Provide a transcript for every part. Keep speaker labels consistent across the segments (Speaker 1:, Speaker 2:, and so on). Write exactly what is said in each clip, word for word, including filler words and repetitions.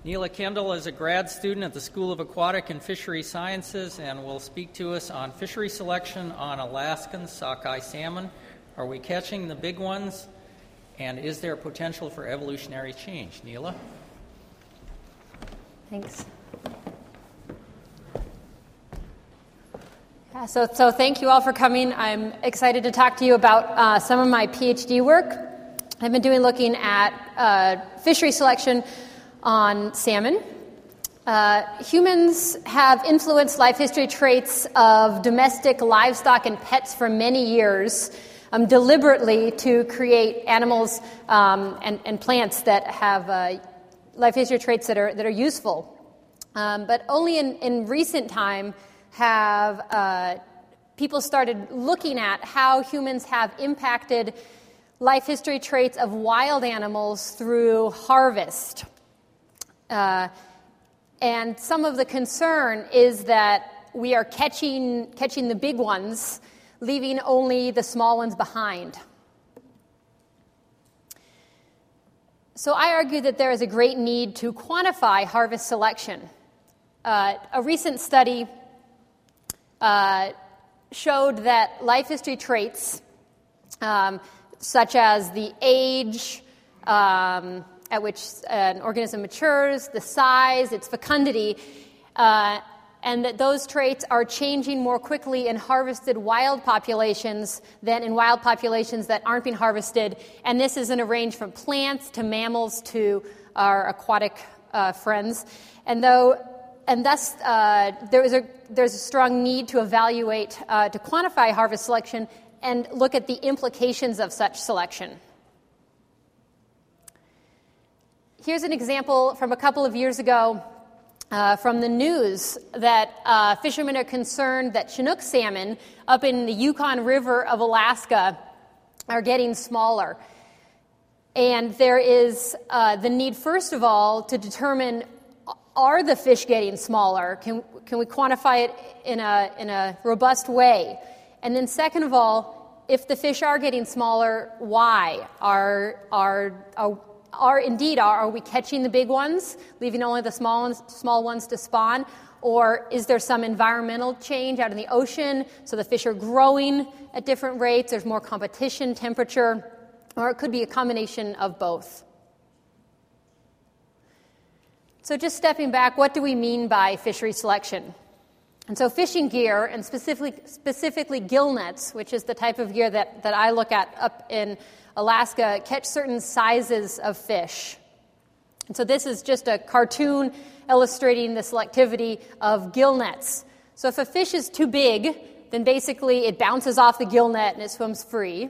Speaker 1: Neela Kendall is a grad student at the School of Aquatic and Fishery Sciences and will speak to us on fishery selection on Alaskan sockeye salmon. Are we catching the big ones? And is there potential for evolutionary change? Neela?
Speaker 2: Thanks. Yeah, so, so thank you all for coming. I'm excited to talk to you about uh, some of my PhD work I've been doing looking at uh, fishery selection on salmon. Uh, humans have influenced life history traits of domestic livestock and pets for many years, um, deliberately to create animals um, and, and plants that have uh, life history traits that are that are useful. Um, but only in, in recent time have uh, people started looking at how humans have impacted life history traits of wild animals through harvest. Uh, and some of the concern is that we are catching catching the big ones, leaving only the small ones behind. So I argue that there is a great need to quantify harvest selection. Uh, a recent study uh, showed that life history traits, um, such as the age, um, at which an organism matures, the size, its fecundity, uh, and that those traits are changing more quickly in harvested wild populations than in wild populations that aren't being harvested. And this is in a range from plants to mammals to our aquatic uh, friends. And though, and thus, uh, there is a there's a strong need to evaluate, uh, to quantify harvest selection and look at the implications of such selection. Here's an example from a couple of years ago uh, from the news that uh, fishermen are concerned that Chinook salmon up in the Yukon River of Alaska are getting smaller. And there is uh, the need, first of all, to determine, are the fish getting smaller? Can, can we quantify it in a, in a robust way? And then second of all, if the fish are getting smaller, why? Are, are, are Are indeed, are, are we catching the big ones, leaving only the small ones, small ones to spawn? Or is there some environmental change out in the ocean, so the fish are growing at different rates, there's more competition, temperature, or it could be a combination of both. So just stepping back, what do we mean by fishery selection? And so fishing gear, and specifically, specifically gill nets, which is the type of gear that, that I look at up in Alaska, catch certain sizes of fish. And so this is just a cartoon illustrating the selectivity of gill nets. So if a fish is too big, then basically it bounces off the gill net and it swims free.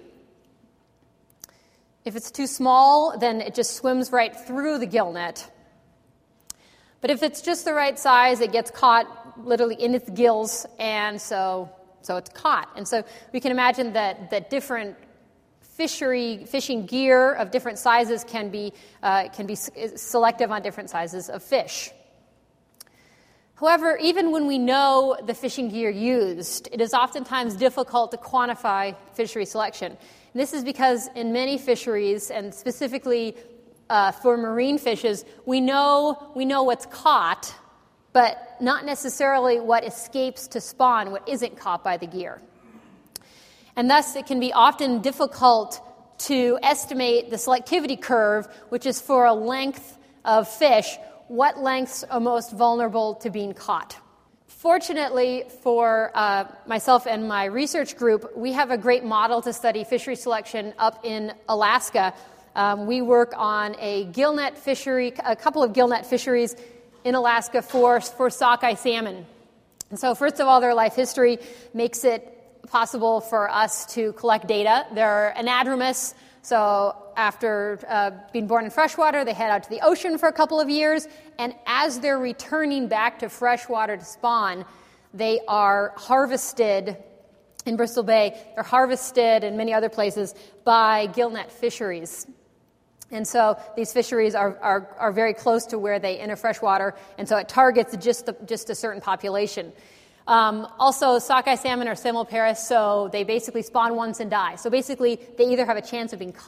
Speaker 2: If it's too small, then it just swims right through the gill net. But if it's just the right size, it gets caught literally in its gills, and so so it's caught. And so we can imagine that, that different fishery fishing gear of different sizes can be uh, can be selective on different sizes of fish. However, even when we know the fishing gear used, it is oftentimes difficult to quantify fishery selection. And this is because in many fisheries, and specifically uh, for marine fishes, we know we know what's caught, but not necessarily what escapes to spawn, what isn't caught by the gear. And thus, it can be often difficult to estimate the selectivity curve, which is for a length of fish, what lengths are most vulnerable to being caught. Fortunately for uh, myself and my research group, we have a great model to study fishery selection up in Alaska. Um, we work on a gillnet fishery, a couple of gillnet fisheries in Alaska for, for sockeye salmon. And so first of all, their life history makes it possible for us to collect data. They're anadromous, so after uh, being born in freshwater, they head out to the ocean for a couple of years, and as they're returning back to freshwater to spawn, they are harvested in Bristol Bay. They're harvested in many other places by gillnet fisheries. And so these fisheries are, are, are very close to where they enter freshwater, and so it targets just, the, just a certain population. Um, also, sockeye salmon are simiparous, so they basically spawn once and die. So basically, they either have a chance of being caught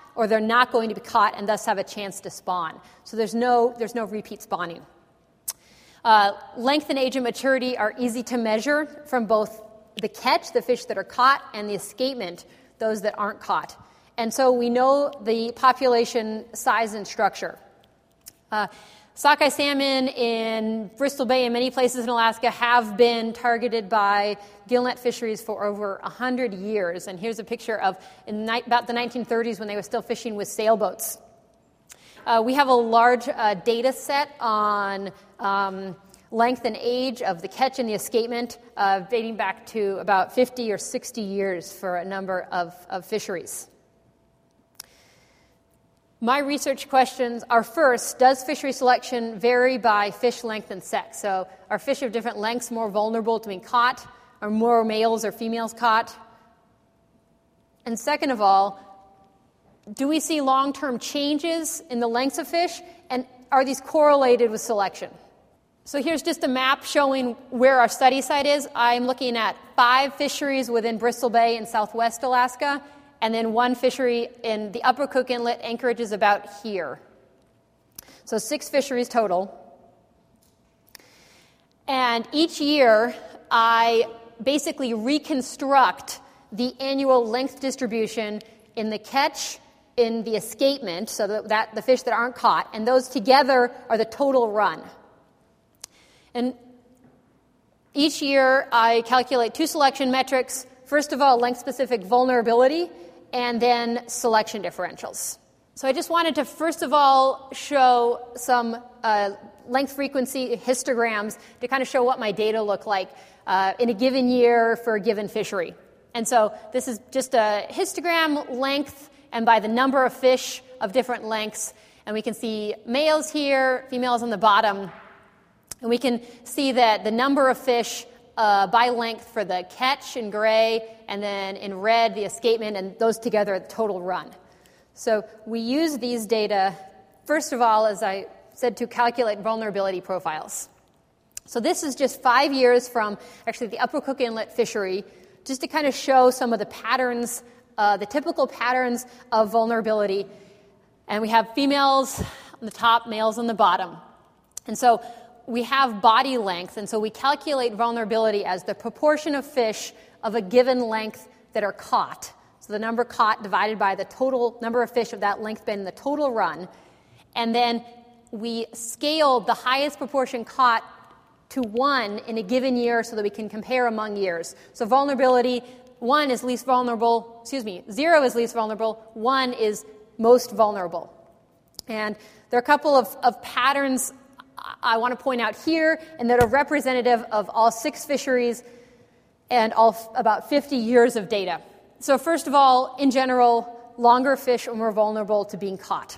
Speaker 2: or they're not going to be caught and thus have a chance to spawn. So there's no, there's no repeat spawning. Uh, length and age and maturity are easy to measure from both the catch, the fish that are caught, and the escapement, those that aren't caught. And so we know the population size and structure. Uh, sockeye salmon in Bristol Bay and many places in Alaska have been targeted by gillnet fisheries for over one hundred years. And here's a picture of in ni- about the nineteen thirties when they were still fishing with sailboats. Uh, we have a large uh, data set on um, length and age of the catch and the escapement, uh, dating back to about fifty or sixty years for a number of, of fisheries. My research questions are, first, does fishery selection vary by fish length and sex? So are fish of different lengths more vulnerable to being caught? Are more males or females caught? And second of all, do we see long-term changes in the lengths of fish, and are these correlated with selection? So here's just a map showing where our study site is. I'm looking at five fisheries within Bristol Bay in southwest Alaska, and then one fishery in the Upper Cook Inlet. Anchorage is about here. So six fisheries total. And each year, I basically reconstruct the annual length distribution in the catch, in the escapement, so that, that the fish that aren't caught, and those together are the total run. And each year, I calculate two selection metrics. First of all, length-specific vulnerability, and then selection differentials. So I just wanted to, first of all, show some uh, length frequency histograms to kind of show what my data look like uh, in a given year for a given fishery. And so this is just a histogram length and by the number of fish of different lengths. And we can see males here, females on the bottom. And we can see that the number of fish uh, by length for the catch in gray, and then in red, the escapement, and those together, the total run. So we use these data, first of all, as I said, to calculate vulnerability profiles. So this is just five years from actually the Upper Cook Inlet fishery, just to kind of show some of the patterns, uh, the typical patterns of vulnerability. And we have females on the top, males on the bottom. And so we have body length, and so we calculate vulnerability as the proportion of fish of a given length that are caught. So the number caught divided by the total number of fish of that length been the total run. And then we scale the highest proportion caught to one in a given year so that we can compare among years. So vulnerability, one is least vulnerable, excuse me, zero is least vulnerable, one is most vulnerable. And there are a couple of, of patterns I want to point out here, and that are representative of all six fisheries and all f- about fifty years of data. So first of all, in general, longer fish are more vulnerable to being caught.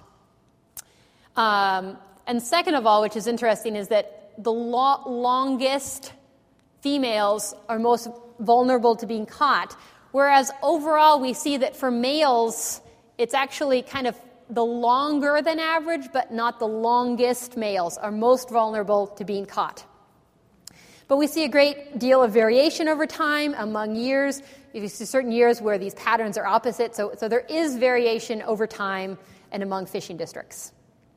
Speaker 2: Um, and second of all, which is interesting, is that the lo- longest females are most vulnerable to being caught, whereas overall we see that for males, it's actually kind of the longer than average, but not the longest males are most vulnerable to being caught. But we see a great deal of variation over time among years. You see certain years where these patterns are opposite, so, so there is variation over time and among fishing districts.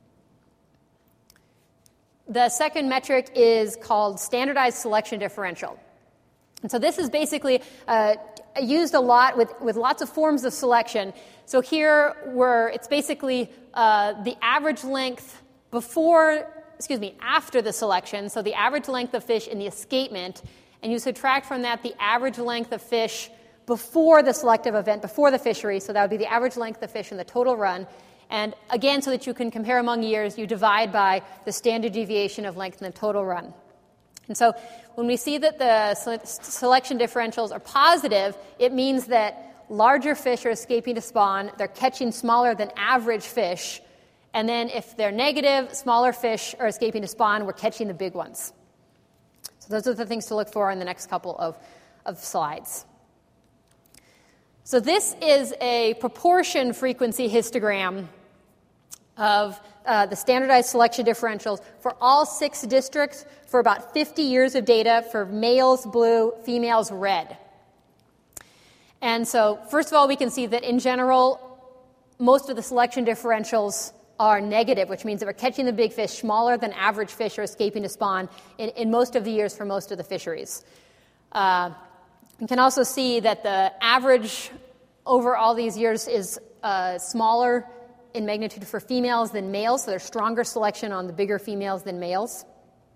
Speaker 2: The second metric is called standardized selection differential. And so this is basically uh, used a lot with, with lots of forms of selection. So here, we're, it's basically uh, the average length before, excuse me, after the selection, so the average length of fish in the escapement, and you subtract from that the average length of fish before the selective event, before the fishery, so that would be the average length of fish in the total run. And again, so that you can compare among years, you divide by the standard deviation of length in the total run. And so when we see that the selection differentials are positive, it means that larger fish are escaping to spawn, they're catching smaller than average fish, and then if they're negative, smaller fish are escaping to spawn, we're catching the big ones. So those are the things to look for in the next couple of, of slides. So this is a proportion frequency histogram of uh, the standardized selection differentials for all six districts for about fifty years of data for males blue, females red. And so, first of all, we can see that in general, most of the selection differentials are negative, which means that we're catching the big fish. Smaller than average fish are escaping to spawn in, in most of the years for most of the fisheries. Uh, you can also see that the average over all these years is uh, smaller in magnitude for females than males, so there's stronger selection on the bigger females than males.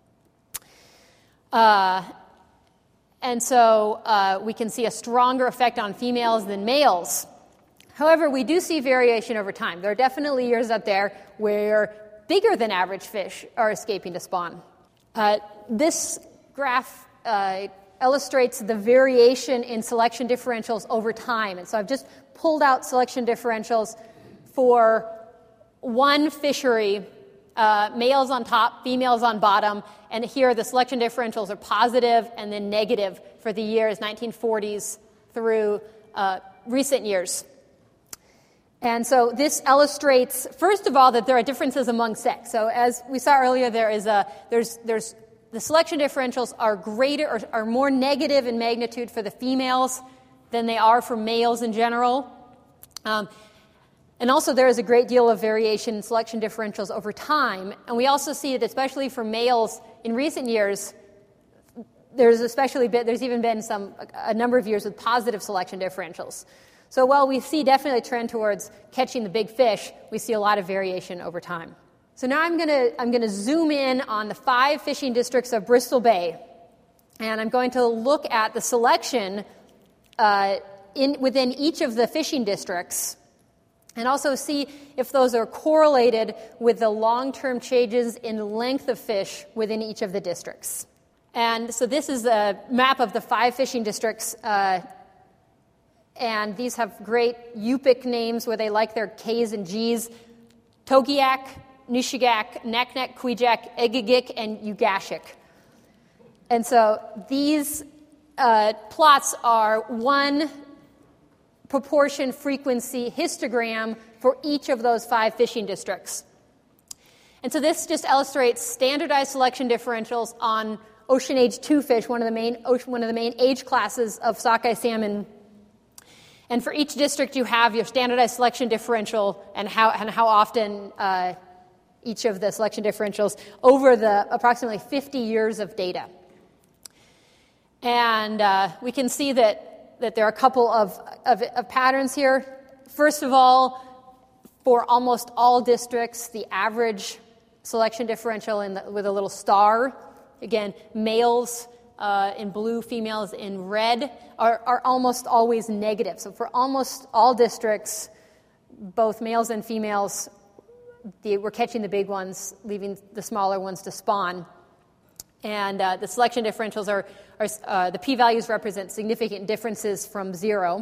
Speaker 2: Uh, and so uh, we can see a stronger effect on females than males. However, we do see variation over time. There are definitely years out there where bigger than average fish are escaping to spawn. Uh, this graph uh, illustrates the variation in selection differentials over time. And so I've just pulled out selection differentials for one fishery, uh, males on top, females on bottom, and here the selection differentials are positive and then negative for the years nineteen forties through uh, recent years. And so this illustrates, first of all, that there are differences among sex. So as we saw earlier, there is a there's there's the selection differentials are greater or are more negative in magnitude for the females than they are for males in general. Um, and also there is a great deal of variation in selection differentials over time. And we also see that especially for males in recent years, there's especially been, there's even been some a number of years with positive selection differentials. So while we see definitely a trend towards catching the big fish, we see a lot of variation over time. So now I'm going to I'm going to zoom in on the five fishing districts of Bristol Bay, and I'm going to look at the selection uh, in within each of the fishing districts, and also see if those are correlated with the long-term changes in length of fish within each of the districts. And so this is a map of the five fishing districts. Uh, And these have great Yupik names where they like their K's and G's. Togiak, Nushagak, Naknek, Kwijak, Egegik, and Ugashik. And so these uh, plots are one proportion frequency histogram for each of those five fishing districts. And so this just illustrates standardized selection differentials on ocean age two fish, one of the main ocean, one of the main age classes of sockeye salmon. And for each district, you have your standardized selection differential and how and how often uh, each of the selection differentials over the approximately fifty years of data. And uh, we can see that, that there are a couple of, of, of patterns here. First of all, for almost all districts, the average selection differential in the, with a little star, again, males Uh, in blue, females in red, are, are almost always negative. So for almost all districts, both males and females, the, we're catching the big ones, leaving the smaller ones to spawn. And uh, the selection differentials are, are uh, the p-values represent significant differences from zero.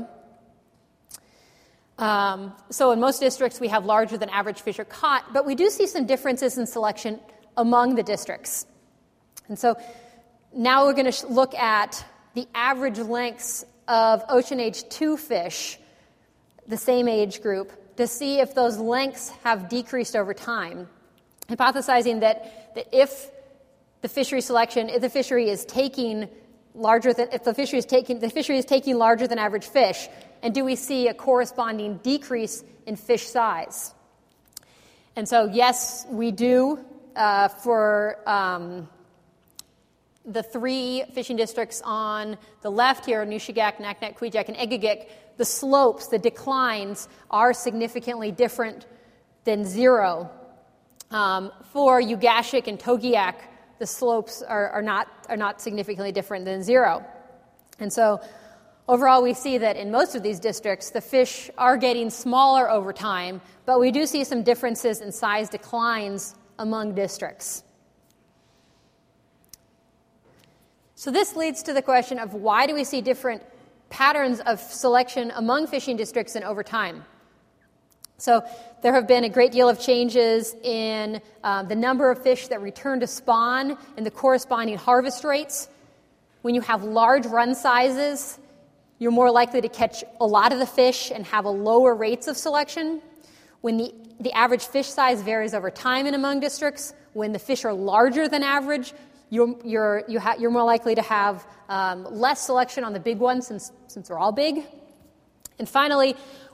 Speaker 2: Um, so in most districts, we have larger than average fish are caught, but we do see some differences in selection among the districts. And so now we're going to look at the average lengths of ocean age two fish, the same age group, to see if those lengths have decreased over time, hypothesizing that, that if the fishery selection, if the fishery is taking larger than, if the fishery is taking, the fishery is taking larger than average fish, and do we see a corresponding decrease in fish size? And so, yes, we do uh, for um, the three fishing districts on the left here, Nushagak, Naknek, Kwijak, and Egegik, the slopes, the declines, are significantly different than zero. Um, for Ugashik and Togiak, the slopes are, are not are not significantly different than zero. And so overall, we see that in most of these districts, the fish are getting smaller over time, but we do see some differences in size declines among districts. So this leads to the question of why do we see different patterns of selection among fishing districts and over time? So there have been a great deal of changes in um, the number of fish that return to spawn and the corresponding harvest rates. When you have large run sizes, you're more likely to catch a lot of the fish and have a lower rates of selection. When the, the average fish size varies over time and among districts, when the fish are larger than average, you're, you're, you ha- you're more likely to have um, less selection on the big ones since, since they're all big. And finally,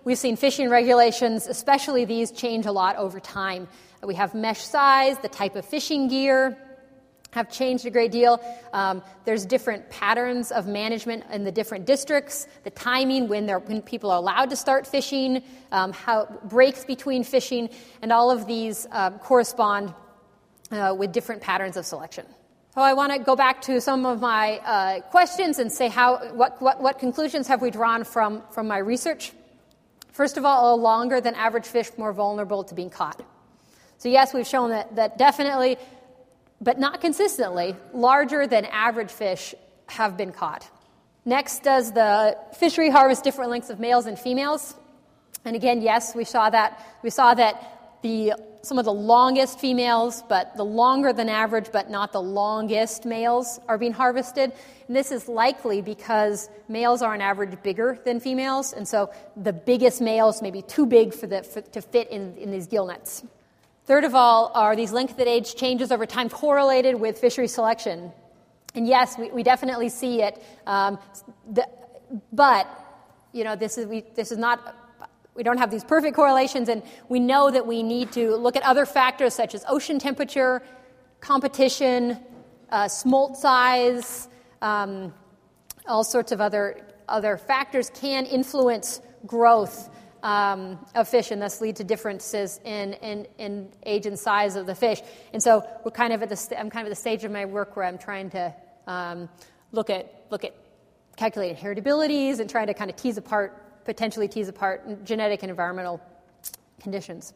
Speaker 2: we've seen fishing regulations, especially these, change a lot over time. We have mesh size, the type of fishing gear have changed a great deal. Um, there's different patterns of management in the different districts, the timing when, when people are allowed to start fishing, um, how breaks between fishing, and all of these uh, correspond uh, with different patterns of selection. So I want to go back to some of my uh, questions and say how what, what, what conclusions have we drawn from, from my research. First of all, a longer than average fish more vulnerable to being caught. So yes, we've shown that, that definitely, but not consistently, larger than average fish have been caught. Next, does the fishery harvest different lengths of males and females? And again, yes, we saw that. We saw that the some of the longest females, but the longer than average, but not the longest males are being harvested. And this is likely because males are on average bigger than females, and so the biggest males may be too big for the for, to fit in, in these gill nets. Third of all, are these length of age changes over time correlated with fishery selection? And yes, we, we definitely see it. Um, the, but you know, this is we, this is not. We don't have these perfect correlations, and we know that we need to look at other factors such as ocean temperature, competition, uh, smolt size, um, all sorts of other other factors can influence growth um, of fish, and thus lead to differences in, in in age and size of the fish. And so we're kind of at the st- I'm kind of at the stage of my work where I'm trying to um, look at look at calculated heritabilities and trying to kind of tease apart. potentially tease apart genetic and environmental conditions.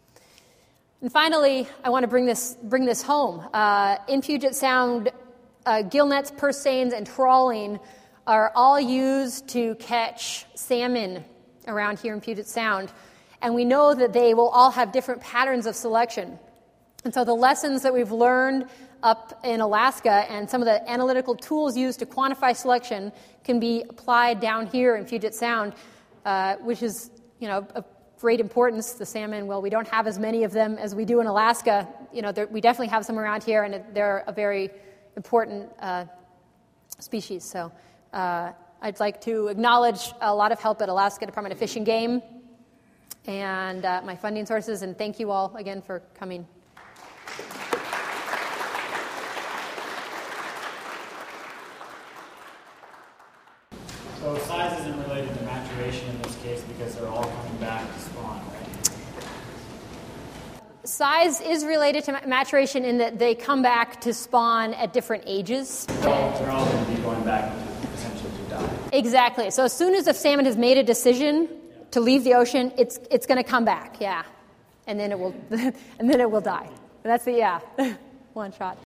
Speaker 2: And finally, I want to bring this bring this home. Uh, in Puget Sound, uh, gill nets, purse seines, and trawling are all used to catch salmon around here in Puget Sound. And we know that they will all have different patterns of selection. And so the lessons that we've learned up in Alaska and some of the analytical tools used to quantify selection can be applied down here in Puget Sound, uh, which is, you know, of great importance. The salmon, well, we don't have as many of them as we do in Alaska. You know, we definitely have some around here, and they're a very important uh, species. So uh, I'd like to acknowledge a lot of help at Alaska Department of Fish and Game and uh, my funding sources, and thank you all again for coming.
Speaker 3: So size isn't related to maturation in this case because they're all coming back to spawn, right?
Speaker 2: Size is related to maturation in that they come back to spawn at different ages.
Speaker 3: They're all, they're all going to be going back to essentially to die.
Speaker 2: Exactly. So as soon as a salmon has made a decision to leave the ocean, it's it's going to come back, yeah, and then it will and then it will die. That's the yeah, one shot.